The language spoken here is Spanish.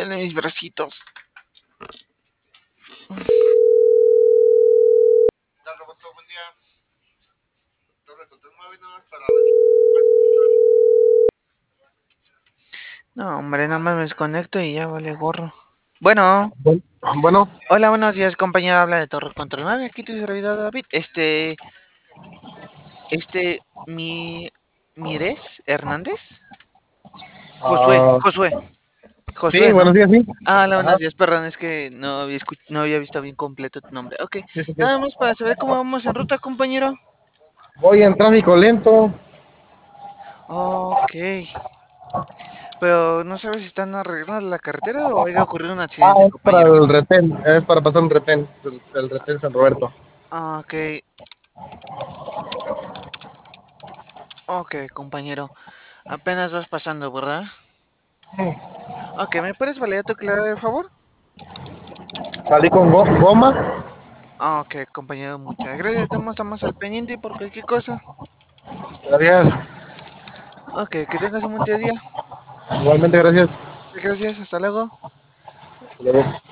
duelen mis bracitos. Tal, Roberto, buen día. Torre con 39 nada más para No, hombre, nada más me desconecto y ya vale gorro. Bueno, Bueno, hola, buenos días, compañero. Habla de Torre Control 9. Aquí tu servidor David. Mires Hernández. Josué, sí, Josué, ¿no? buenos días, sí. Hola, Ajá, buenos días, perdón, es que no había visto bien completo tu nombre. Ok, sí, sí, sí. nada más para saber cómo vamos en ruta, compañero. Voy en tráfico lento. Ok, pero no sabes si están arreglando la carretera o haya ocurrido un Ah, accidente, es para compañero. el retén, es para pasar un retén, el retén San Roberto. Ok, ok, compañero. Apenas vas pasando, ¿verdad? Ok, ¿me puedes validar tu clave, de favor? Salí con goma. Ok, compañero, muchas gracias. Estamos al pendiente por cualquier cosa. Gracias. Ok, que tengas un buen día. Igualmente, gracias. Gracias, hasta luego. Hasta luego.